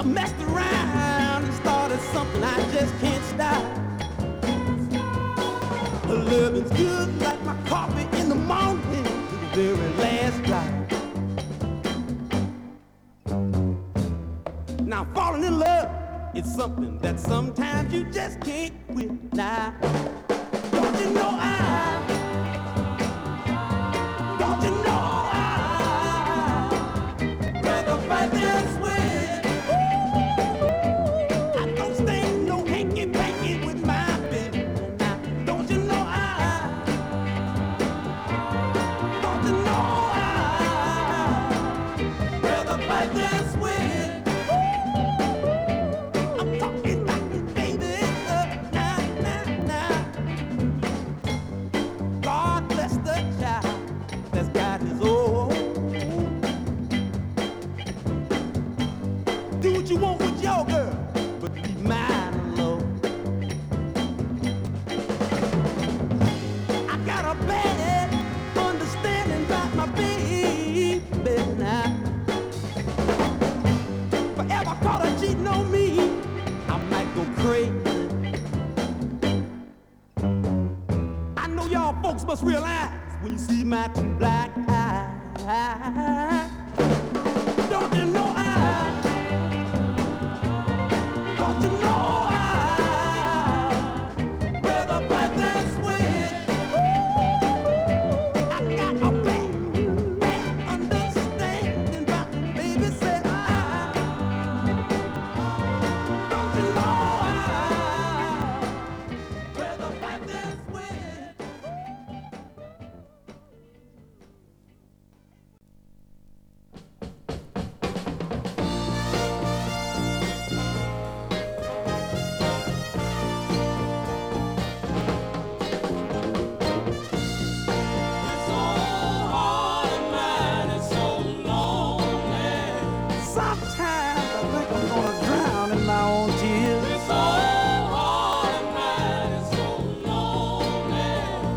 I messed around and started something I just can't stop. The loving's good like my coffee in the morning to the very last drop. Now falling in love is something that sometimes you just can't quit. Now, don't you know don't you know I'd rather fight than sweat. I don't stand no hanky-panky with my baby. Now, don't you know don't you know I'd rather fight than sweat. I'm talking about it, baby. Now. God bless the child that's got his own. Do what you want with your girl, but leave mine alone. I got a bad understanding about my baby now. Forever caught her cheating on me, I might go crazy. I know y'all folks must realize when you see my two black eyes. Don't you know don't you know I'd rather fight than sweat. I got a bad understanding about the baby said don't you know I'd rather fight than sweat. Sometimes I think I'm gonna drown in my own tears. It's so hard at night, it's so lonely.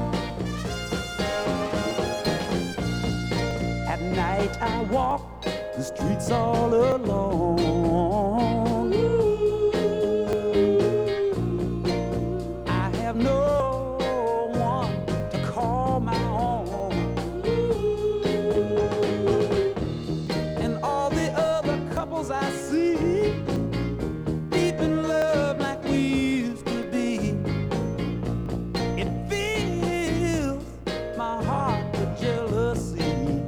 At night I walk the streets all alone. I have no one to call my own. And all the other couples I see deep in love like we used to be. It fills my heart with jealousy.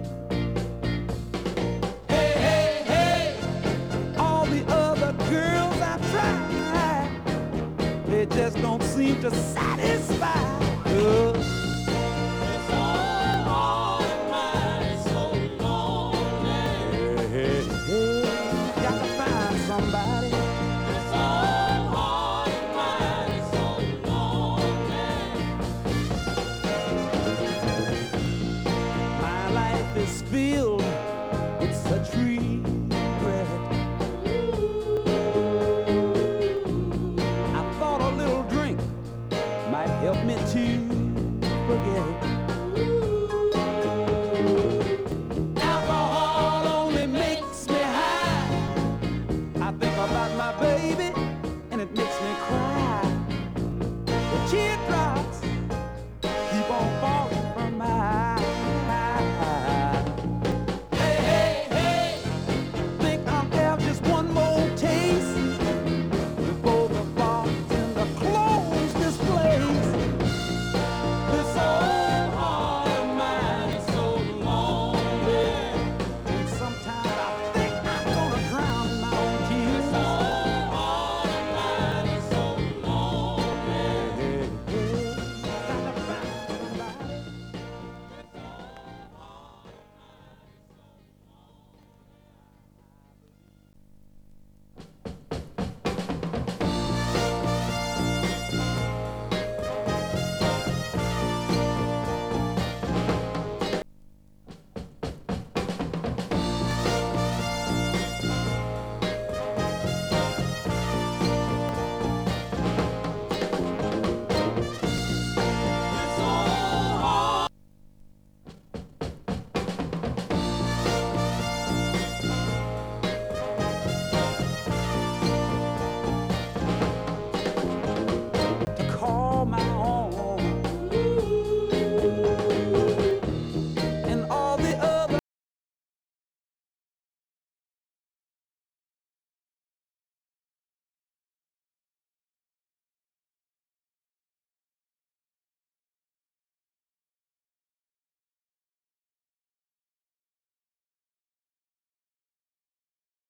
Hey, all the other girls I've tried, they just don't seem to satisfy us. It's so hard at night, it's so lonely. Hey, got to find somebody. It's so hard at night, it's so lonely. My life is filled with such regret. I thought a little drink might help me to forget it. Alcohol only makes me high. I think about my baby and it makes me cry. The kid